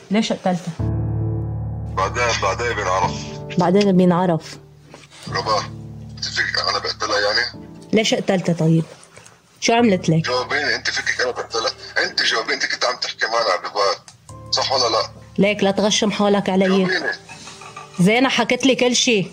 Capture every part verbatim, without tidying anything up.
ليش قتلته؟ بعدين بعدين بينعرف. بعدين بينعرف. رباه انت فيك انا بقتلها يعني؟ ليش قتلته طيب؟ شو عملت لك؟ جاوبيني انت فيك انا بقتلها، انت جاوبيني، انت كنت عم تحكي معنا ببال صح ولا لا؟ ليك لا تغشم حالك علي. جاوبيني. زينة حكت لي كل شيء.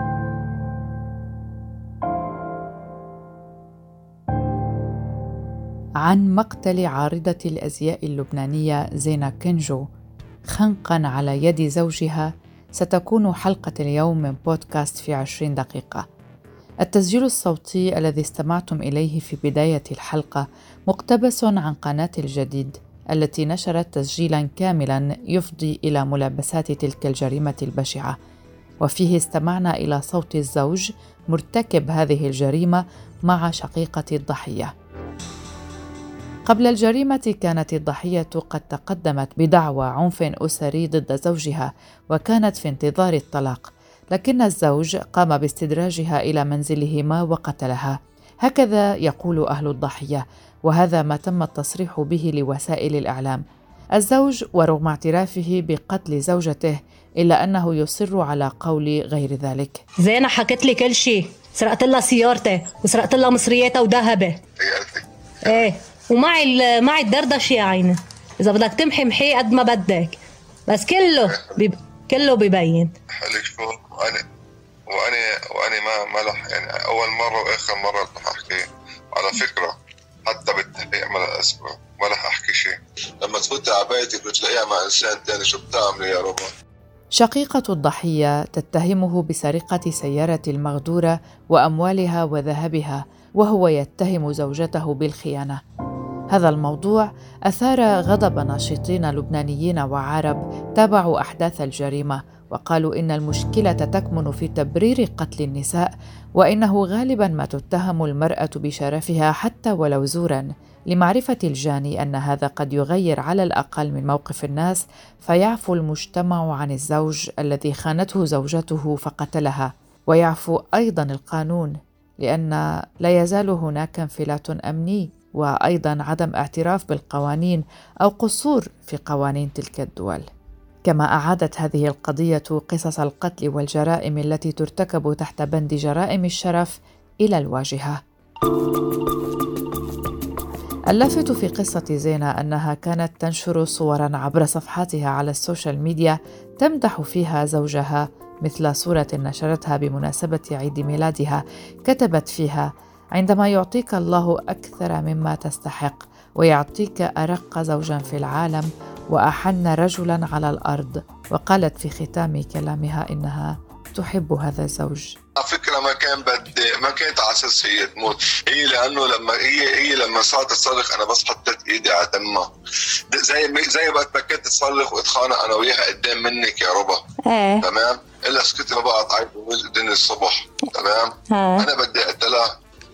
عن مقتل عارضة الأزياء اللبنانية زينة كنجو خنقاً على يد زوجها ستكون حلقة اليوم من بودكاست في عشرين دقيقة. التسجيل الصوتي الذي استمعتم إليه في بداية الحلقة مقتبس عن قناة الجديد التي نشرت تسجيلاً كاملاً يفضي إلى ملابسات تلك الجريمة البشعة، وفيه استمعنا إلى صوت الزوج مرتكب هذه الجريمة مع شقيقة الضحية. قبل الجريمة كانت الضحية قد تقدمت بدعوى عنف أسري ضد زوجها وكانت في انتظار الطلاق، لكن الزوج قام باستدراجها إلى منزلهما وقتلها، هكذا يقول أهل الضحية، وهذا ما تم التصريح به لوسائل الإعلام. الزوج ورغم اعترافه بقتل زوجته إلا أنه يصر على قول غير ذلك. زينة حكت لي كل شيء، سرقت لها سيارته وسرقت لها مصرياتها وذهبه. ايه ومعي معي الدردش يا عيني، اذا بدك تمحي محي قد ما بدك، بس كله بيب... كله بيبين. حلك شو وانا وانا وانا ما ما لح يعني اول مره واخر مره رح احكي على فكره، حتى بالتحقيق ما اسمع ما رح احكي شيء. لما تفوتي على بيتك وتلاقيها مع انسان ثاني شو بتعملي يا رب؟ شقيقة الضحية تتهمه بسرقة سيارة المغدورة وأموالها وذهبها، وهو يتهم زوجته بالخيانة. هذا الموضوع أثار غضب ناشطين لبنانيين وعرب تابعوا أحداث الجريمة، وقالوا إن المشكلة تكمن في تبرير قتل النساء، وإنه غالباً ما تتهم المرأة بشرفها حتى ولو زوراً، لمعرفة الجاني أن هذا قد يغير على الأقل من موقف الناس، فيعفو المجتمع عن الزوج الذي خانته زوجته فقتلها، ويعفو أيضاً القانون، لأن لا يزال هناك انفلات أمني وأيضاً عدم اعتراف بالقوانين أو قصور في قوانين تلك الدول. كما أعادت هذه القضية قصص القتل والجرائم التي ترتكب تحت بند جرائم الشرف إلى الواجهة. اللافت في قصة زينة أنها كانت تنشر صوراً عبر صفحاتها على السوشيال ميديا تمدح فيها زوجها، مثل صورة نشرتها بمناسبة عيد ميلادها كتبت فيها: عندما يعطيك الله أكثر مما تستحق ويعطيك أرق زوجاً في العالم وأحن رجلاً على الأرض. وقالت في ختام كلامها إنها تحب هذا الزوج. على فكرة ما كان بدي ما كانت على أساس هي تموت، هي لأنه لما هي هي لما صارت تصرخ أنا بس حطيت إيدي على دمها، زي زي ما كنت تصرخ واتخانق أنا وياها قدام منك يا ربا. ايه تمام، إلا سكت ما بقى تعيط الدنيا الصبح. تمام. ها. أنا بدي أقتلها.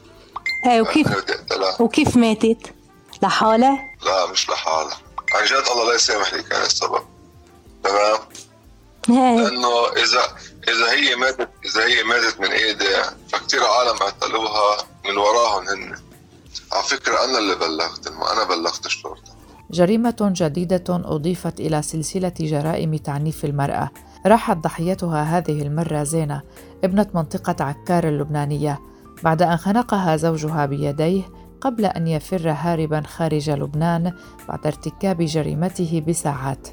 ايه وكيف وكيف ماتت؟ لحالها؟ لا مش لحالها، عن جد الله لا يسامح لي كان السبب. تمام. ايه لأنه إذا إذا هي ماتت إذا هي ماتت من إيدي فكتير عالم اعتلوها من وراهم هن. على فكرة أنا اللي بلغت، ما أنا بلغت الشرطة. جريمة جديدة أضيفت إلى سلسلة جرائم تعنيف المرأة. راحت ضحيتها هذه المرة زينة، ابنة منطقة عكار اللبنانية، بعد أن خنقها زوجها بيديه قبل أن يفر هارباً خارج لبنان بعد ارتكاب جريمته بساعات.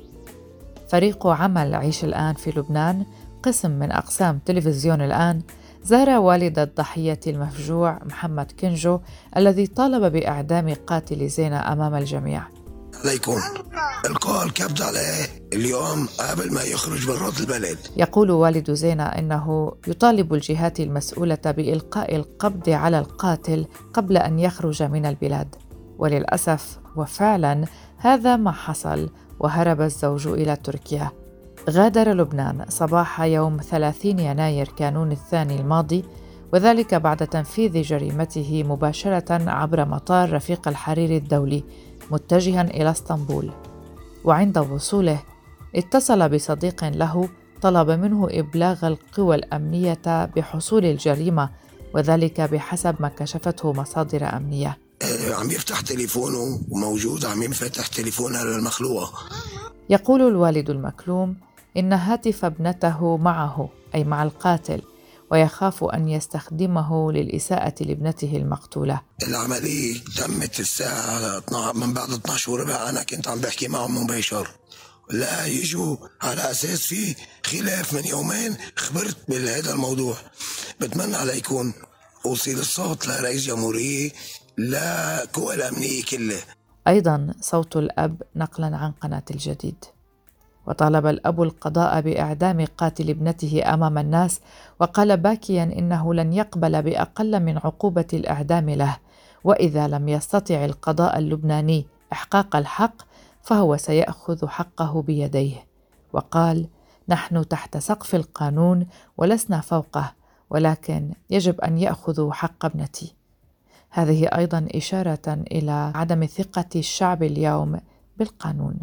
فريق عمل عيش الآن في لبنان، قسم من أقسام تلفزيون الآن، زار والد الضحية المفجوع محمد كنجو الذي طالب بإعدام قاتل زينة أمام الجميع. ليكون القاء الكبد عليه اليوم قبل ما يخرج من روض البلد. يقول والد زينة إنه يطالب الجهات المسؤولة بإلقاء القبض على القاتل قبل أن يخرج من البلاد، وللأسف وفعلا هذا ما حصل، وهرب الزوج إلى تركيا. غادر لبنان صباح يوم ثلاثين يناير كانون الثاني الماضي، وذلك بعد تنفيذ جريمته مباشرة عبر مطار رفيق الحريري الدولي متجهاً إلى اسطنبول. وعند وصوله اتصل بصديق له طلب منه إبلاغ القوى الأمنية بحصول الجريمة، وذلك بحسب ما كشفته مصادر أمنية. عم يفتح تليفونه وموجود عم ينفتح تليفونها للمخلوقة، يقول الوالد المكلوم إن هاتف ابنته معه، أي مع القاتل، ويخاف أن يستخدمه للإساءة لابنته المقتولة. العملية تمت الساعة من بعد اثنا عشر وربع، أنا كنت عم بحكي معهم مباشر، لا يجوا على أساس في خلاف من يومين. خبرت بهذا الموضوع، بتمنى على يكون أوصل الصوت لرئيس جمهورية لا قوى الأمنية كله. أيضا صوت الأب نقلا عن قناة الجديد. وطالب الأب القضاء بإعدام قاتل ابنته أمام الناس، وقال باكيا إنه لن يقبل بأقل من عقوبة الإعدام له، وإذا لم يستطع القضاء اللبناني إحقاق الحق فهو سيأخذ حقه بيديه. وقال: نحن تحت سقف القانون ولسنا فوقه، ولكن يجب أن يأخذوا حق ابنتي. هذه أيضا إشارة إلى عدم ثقة الشعب اليوم بالقانون.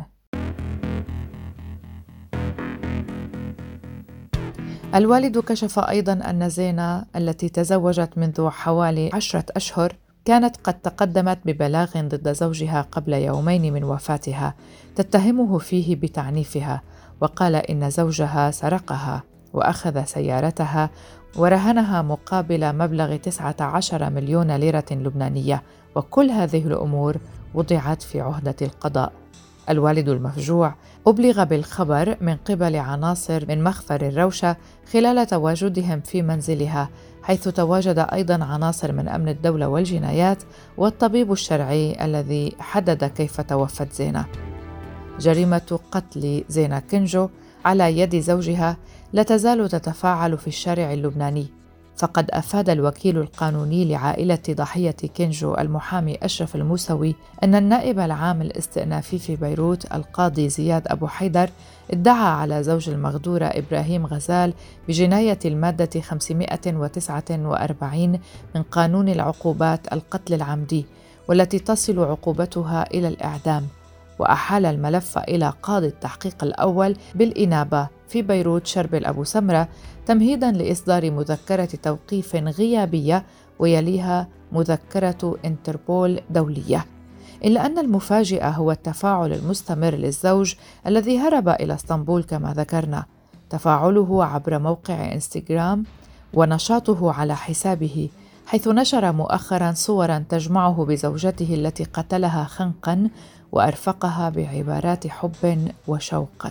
الوالد كشف أيضا أن زينة التي تزوجت منذ حوالي عشرة أشهر كانت قد تقدمت ببلاغ ضد زوجها قبل يومين من وفاتها تتهمه فيه بتعنيفها، وقال إن زوجها سرقها وأخذ سيارتها ورهنها مقابل مبلغ تسعة عشر مليون ليرة لبنانية، وكل هذه الأمور وضعت في عهدة القضاء. الوالد المفجوع أبلغ بالخبر من قبل عناصر من مخفر الروشة خلال تواجدهم في منزلها، حيث تواجد أيضا عناصر من أمن الدولة والجنايات والطبيب الشرعي الذي حدد كيف توفت زينة. جريمة قتل زينة كنجو على يد زوجها لا تزال تتفاعل في الشارع اللبناني، فقد أفاد الوكيل القانوني لعائلة ضحية كنجو المحامي أشرف الموسوي أن النائب العام الاستئنافي في بيروت القاضي زياد أبو حيدر ادعى على زوج المغدورة إبراهيم غزال بجناية المادة خمسمائة وتسعة وأربعين من قانون العقوبات القتل العمدي، والتي تصل عقوبتها إلى الإعدام، وأحال الملف إلى قاضي التحقيق الأول بالإنابة في بيروت شربل أبو سمرة تمهيداً لإصدار مذكرة توقيف غيابية ويليها مذكرة انتربول دولية. إلا أن المفاجئ هو التفاعل المستمر للزوج الذي هرب إلى اسطنبول كما ذكرنا، تفاعله عبر موقع إنستغرام ونشاطه على حسابه، حيث نشر مؤخراً صوراً تجمعه بزوجته التي قتلها خنقاً وأرفقها بعبارات حب وشوق.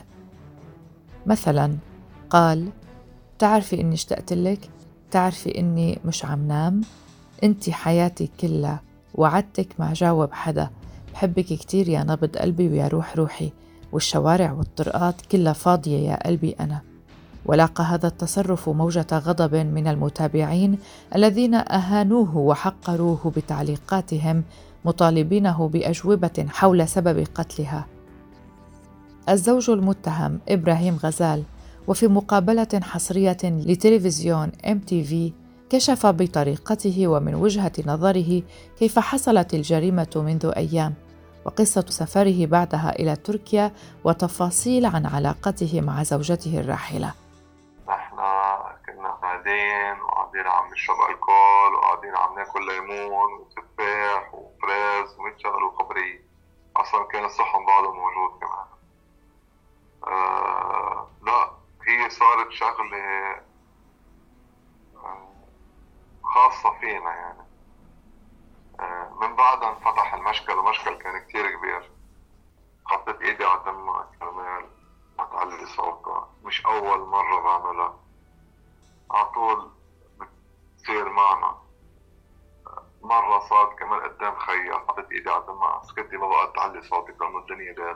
مثلاً قال: تعرفي إني اشتقت لك، تعرفي إني مش عم نام، أنتي حياتي كلها، وعدتك ما جاوب حدا، بحبك كتير يا نبض قلبي ويا روح روحي، والشوارع والطرقات كلها فاضية يا قلبي أنا. ولاقى هذا التصرف موجة غضب من المتابعين الذين أهانوه وحقروه بتعليقاتهم مطالبينه بأجوبة حول سبب قتلها. الزوج المتهم إبراهيم غزال وفي مقابلة حصرية لتلفزيون إم تي في كشف بطريقته ومن وجهة نظره كيف حصلت الجريمة منذ أيام، وقصة سفره بعدها إلى تركيا، وتفاصيل عن علاقته مع زوجته الراحلة. نحن كنا قاعدين وقاعدين عم نشرب الكول وقاعدين عم ناكل ليمون وتفاح وفريز ومية شغل وخبرية. أصلا كان الصحن بعده موجود كمان. آه لا هي صارت شغلة خاصة فينا يعني. آه من بعدها انفتح المشكل، المشكل كان كتير كبير. حطيت ايدي على دمها كرمال ما تعلي صوتها، مش أول مرة بعملها، عطول بتصير معنا. مرة صارت كمان قدام خيا، حطيت ايدي على دمها، سكتي ما بقى تعلي صوتك لأنه الدنيا دال.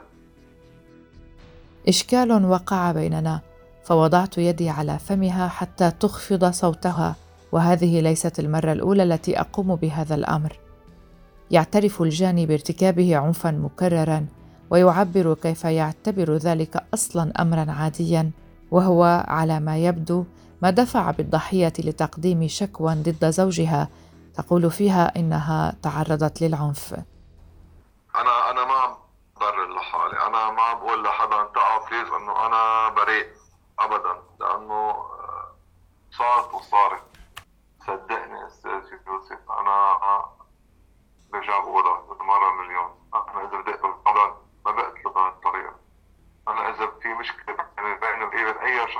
إشكال وقع بيننا، فوضعت يدي على فمها حتى تخفض صوتها، وهذه ليست المرة الأولى التي أقوم بهذا الأمر. يعترف الجاني بارتكابه عنفاً مكرراً، ويعبر كيف يعتبر ذلك أصلاً أمراً عادياً، وهو على ما يبدو ما دفع بالضحية لتقديم شكوى ضد زوجها تقول فيها إنها تعرضت للعنف. أنا أنا ما عم برر لحالي، أنا ما عم بقول لحدا انتقع بليز إنه أنا بريء أبداً، لأنه صارت وصارت. صدقني أستاذ يوسف، أنا برجع بقولها مرة مليون، أنا إذا بدأت بالقبل ما بقتله بهالطريقة.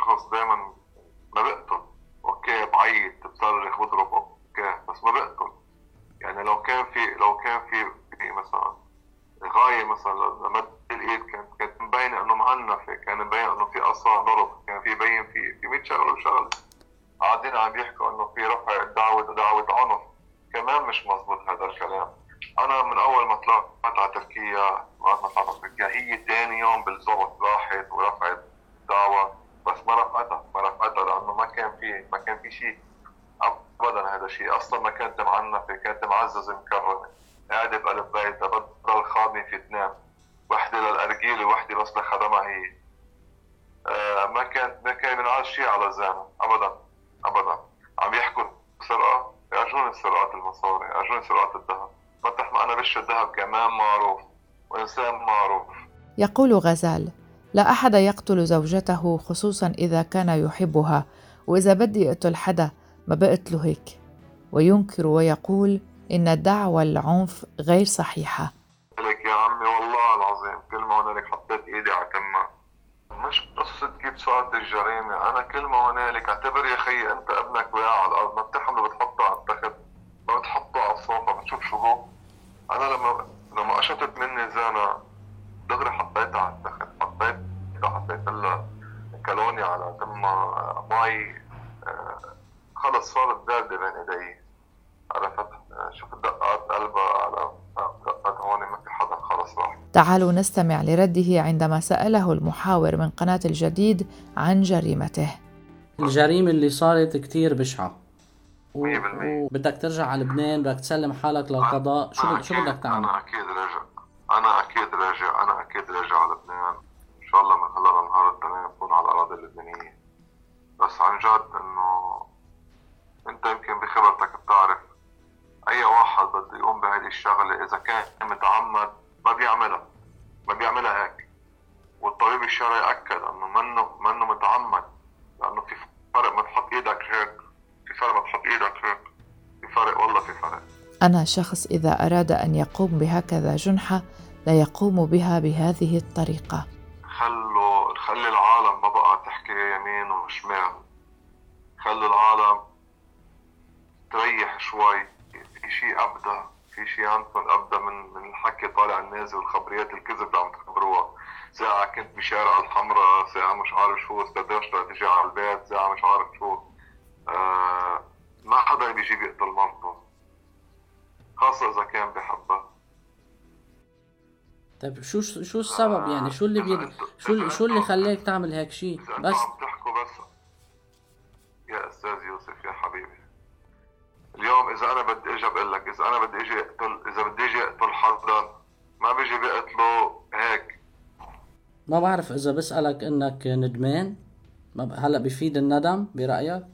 شخص دائما ما بقتل. اوكي بعيط بصرخ بضرب اوكي بس ما بقتل. يعني لو كان في لو كان في, في مثلا غاية مثلا لمد الايد كانت كانت مبينة انه معنفة، كان مبين انه في قصا ضرب، كان في بين في في مية شغله وشغله. قاعدين عم يحكوا انه في رفع دعوة دعوة عنف، كمان مش مزبوط هذا الكلام. انا من اول ما طلعت على تركيا ما طلعت على تركيا هي ثاني يوم بالضبط راحت ورفعت دعوة، بس ما رفعتها ما رفعتها لانه ما كان في ما كان في شيء ابدا. هذا شيء اصلا ما كانت معنفة، كانت معززة مكرمة، قاعدة بقلب بيتها بدل خادمة في اثنين، وحدة للأرجيل ووحدة بس لخدمها هي. آه ما كانت ما كان ينعاد شيء على زانه ابدا ابدا. عم يحكوا سرقة، يرجون السرقات المصاري، يرجون سرقات الذهب. مطرح ما انا بش الذهب كمان معروف وانسان معروف. يقول غزال: لا أحد يقتل زوجته خصوصا إذا كان يحبها، وإذا بدي أقتل حدا ما بقتله هيك. وينكر ويقول إن الدعوة العنف غير صحيحة. لك يا عمي والله العظيم كل ما هنالك حطيت إيدي على تمها. مش قصة كيف صارت الجريمة، أنا كل ما هنالك اعتبر يا خيي أنت ابنك وقع على الأرض، ما بتحمله بتحطه على التخت، ما بتحطه على الصوفة بتشوف شو هو. أنا لما لما أشطت مني زانة دغري حطيتها على التخت، حطيتها حطيت لها كالوني على تمها مي، خلص صارت باردة بين إيدي. عرفت شوف الدقات قلبها على دقات هون ما في حدا، خلص راح. تعالوا نستمع لرده عندما سأله المحاور من قناة الجديد عن جريمته. الجريمة اللي صارت كتير بشعة، مية بالمية. وبدك ترجع على لبنان، بدك تسلم حالك للقضاء. شو شو بدك تعمل؟ أنا أكيد راجع، أنا أكيد راجع، أنا أكيد راجع على لبنان إن شاء الله. من هلا لنهار التنين بكون على الأراضي اللبنانية. بس عن جد إنه أنت يمكن بخبرتك بتعرف أي واحد بده يقوم بهذه الشغلة إذا كان متعمد ما بيعملها ما بيعملها هيك. والطبيب الشرعي أكد إنه منه منه متعمد، لأنه في فرق ما تحط إيدك هيك، في فرق ما تحط إيدك هيك، في فرق والله في فرق. أنا شخص إذا أراد أن يقوم بهكذا جنحة لا يقوم بها بهذه الطريقة. خلوا خلي العالم ما بقى تحكي يمين وشمال، خلوا العالم تريح شوي. في شيء أبدا في شيء عندكم أبدا من من الحكي طالع النازل والخبريات الكذب اللي عم تخبروها. ساعة كنت بشارع الحمراء، ساعة مش عارف شو، استدرجت تجي على البيت، ساعة مش عارف شو. آه ما حدا بيجي بيقتل مرته خاصة إذا كان بحبها. طيب شو شو السبب يعني؟ شو اللي بيد... شو شو اللي خليك تعمل هيك شيء؟ بس عم تحكوا بس يا أستاذ يوسف يا حبيبي، اليوم إذا أنا بدي أجي بقول لك، إذا أنا بدي أجي أقتل، إذا بدي أجي أقتل حدا ما بيجي بيقتله هيك. ما بعرف إذا بسألك إنك ندمان، ما ب... هلا بيفيد الندم برأيك؟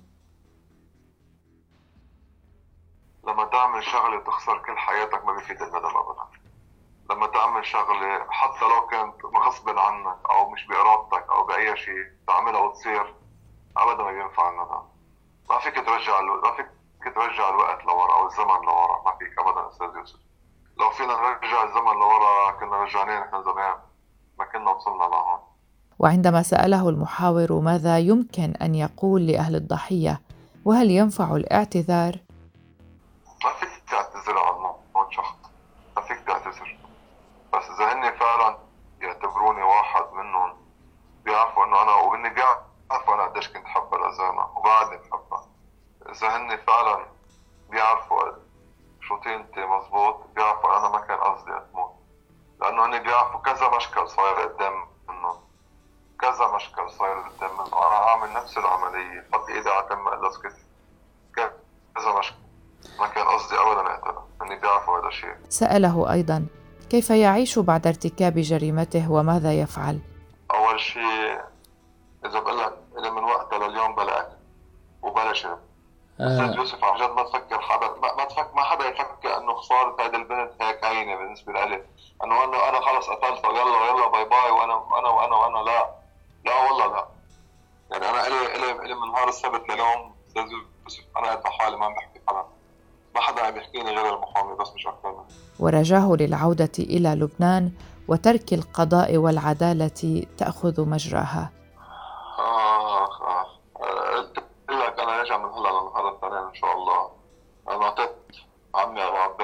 لما تعمل شغلة تخسر كل حياتك ما بيفيد الندم أبدا. لما تعمل شغلة حتى لو كانت غصب عنك أو مش بإرادتك أو بأي شيء تعملها وتصير، أبدا ما بينفع الندم. ما فيك ترجع الوقت، ما فيك ترجع الوقت لورا أو الزمن لورا، ما فيك أبدا أستاذ يوسف. لو فينا نرجع الزمن لورا كنا رجعناه نحن زمان، ما كنا وصلنا لهون. وعندما سأله المحاور ماذا يمكن أن يقول لأهل الضحية وهل ينفع الاعتذار، ما فيك تعتذر عن موت شخص، ما فيك تعتذر. بس إذا هن فعلا يعتبروني واحد منهم بيعرفوا إنه أنا، وهن بيعرفوا أنا قديش كنت حب الأزانة وبعدني بحبها. إذا هن فعلا بيعرفوا شو تينتي مزبوط، بيعرفوا أنا ما كان قصدي أتموت، لأنه هن بيعرفوا كذا مشكل صاير قدام منهم، كذا مشكل صاير قدام منهم. أنا عامل نفس العملية، حط إيدي على تم قلص كذا مشكل، ما كان قصدي أولا أقتله، هن بيعرفوا هذا الشيء. سأله أيضا كيف يعيش بعد ارتكاب جريمته وماذا يفعل. أول شيء إذا بقول لك إذا من وقتها لليوم بلا أكل وبلا شرب. أستاذ يوسف عن جد ما تفكر حدا، ما, ما تفكر ما حدا يفكر إنه خسارة هذه البنت هيك هينة بالنسبة لي، إنه أنا أنا خلص قتلتها يلا يلا باي باي وأنا وأنا وأنا وأنا لا لا والله لا. يعني أنا إلي إلي إلي من نهار السبت لليوم أستاذ يوسف أنا قاعد لحالي ما عم بحكي حدا، ما حدا عم يحكيني غير المحامي بس مش أكثر منه. ورجاه للعودة إلى لبنان وترك القضاء والعدالة تأخذ مجراها. آه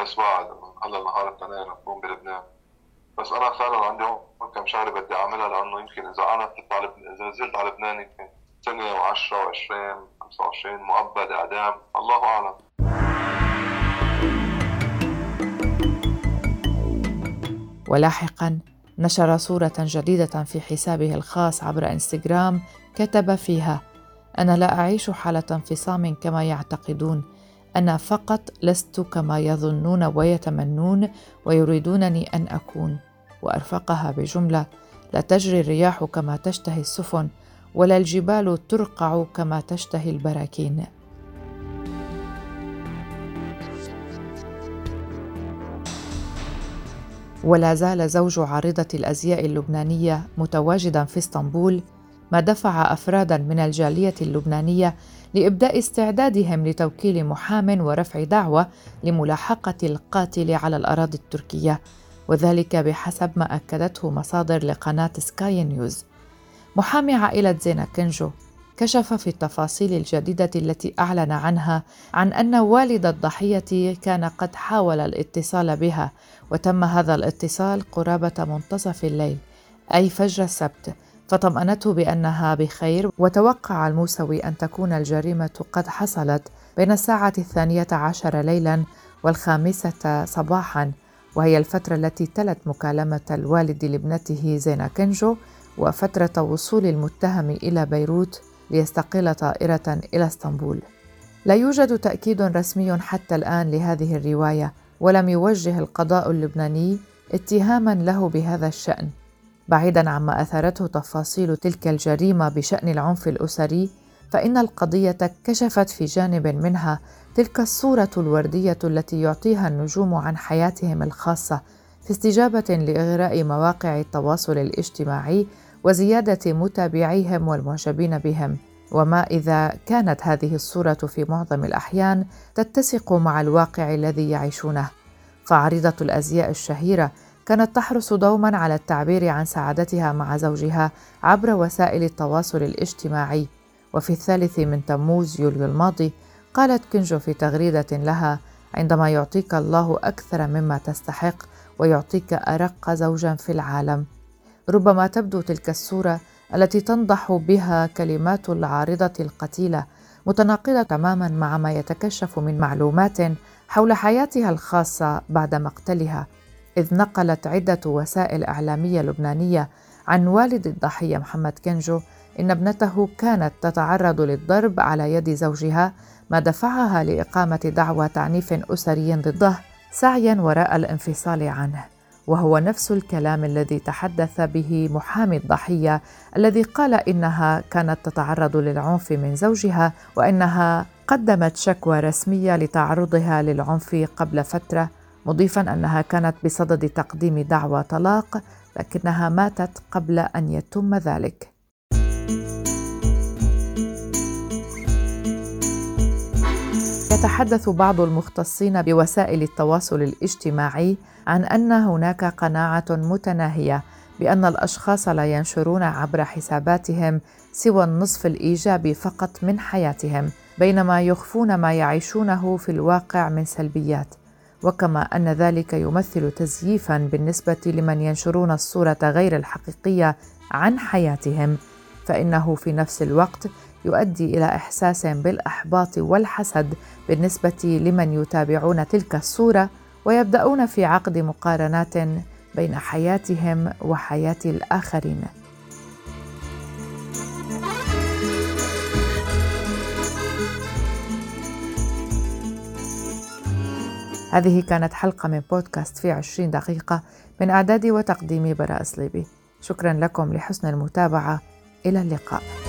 بس بعد هلا نهار الاثنين بكون بلبنان. بس انا فعلا عندي هون كم شغله بدي اعملها، لانه يمكن اذا انا على اذا نزلت على لبنان يمكن سنه وعشرة وعشرين خمسة وعشرين مؤبد اعدام، الله اعلم. ولاحقاً نشر صورة جديدة في حسابه الخاص عبر إنستغرام كتب فيها: أنا لا أعيش حالة انفصام كما يعتقدون، أنا فقط لست كما يظنون ويتمنون ويريدونني أن أكون. وأرفقها بجملة: لا تجري الرياح كما تشتهي السفن، ولا الجبال ترقع كما تشتهي البراكين. ولا زال زوج عارضة الأزياء اللبنانية متواجداً في اسطنبول، ما دفع أفراداً من الجالية اللبنانية لإبداء استعدادهم لتوكيل محام ورفع دعوى لملاحقة القاتل على الأراضي التركية، وذلك بحسب ما أكدته مصادر لقناة سكاي نيوز. محامي عائلة زينة كنجو كشف في التفاصيل الجديدة التي أعلن عنها عن أن والد الضحية كان قد حاول الاتصال بها، وتم هذا الاتصال قرابة منتصف الليل أي فجر السبت، فطمأنته بأنها بخير، وتوقع الموسوي أن تكون الجريمة قد حصلت بين الساعة الثانية عشر ليلاً والخامسة صباحاً، وهي الفترة التي تلت مكالمة الوالد لابنته زينة كنجو وفترة وصول المتهم إلى بيروت ليستقل طائرة إلى اسطنبول. لا يوجد تأكيد رسمي حتى الآن لهذه الرواية، ولم يوجه القضاء اللبناني اتهاماً له بهذا الشأن. بعيداً عما أثارته تفاصيل تلك الجريمة بشأن العنف الأسري، فإن القضية كشفت في جانب منها تلك الصورة الوردية التي يعطيها النجوم عن حياتهم الخاصة في استجابة لإغراء مواقع التواصل الاجتماعي وزيادة متابعيهم والمعجبين بهم، وما إذا كانت هذه الصورة في معظم الأحيان تتسق مع الواقع الذي يعيشونه. فعارضة الأزياء الشهيرة كانت تحرص دوما على التعبير عن سعادتها مع زوجها عبر وسائل التواصل الاجتماعي. وفي الثالث من تموز يوليو الماضي قالت كنجو في تغريدة لها: عندما يعطيك الله أكثر مما تستحق ويعطيك أرق زوجا في العالم. ربما تبدو تلك الصورة التي تنضح بها كلمات العارضة القتيلة متناقضة تماما مع ما يتكشف من معلومات حول حياتها الخاصة بعد مقتلها، إذ نقلت عدة وسائل إعلامية لبنانية عن والد الضحية محمد كنجو إن ابنته كانت تتعرض للضرب على يد زوجها، ما دفعها لإقامة دعوى تعنيف أسري ضده سعياً وراء الانفصال عنه، وهو نفس الكلام الذي تحدث به محامي الضحية الذي قال إنها كانت تتعرض للعنف من زوجها، وإنها قدمت شكوى رسمية لتعرضها للعنف قبل فترة، مضيفاً أنها كانت بصدد تقديم دعوى طلاق لكنها ماتت قبل أن يتم ذلك. يتحدث بعض المختصين بوسائل التواصل الاجتماعي عن أن هناك قناعة متناهية بأن الأشخاص لا ينشرون عبر حساباتهم سوى النصف الإيجابي فقط من حياتهم، بينما يخفون ما يعيشونه في الواقع من سلبيات، وكما أن ذلك يمثل تزييفاً بالنسبة لمن ينشرون الصورة غير الحقيقية عن حياتهم، فإنه في نفس الوقت يؤدي إلى إحساس بالإحباط والحسد بالنسبة لمن يتابعون تلك الصورة ويبدأون في عقد مقارنات بين حياتهم وحياة الآخرين. هذه كانت حلقة من بودكاست في عشرين دقيقة من إعدادي وتقديمي براء صليبي. شكرا لكم لحسن المتابعة. إلى اللقاء.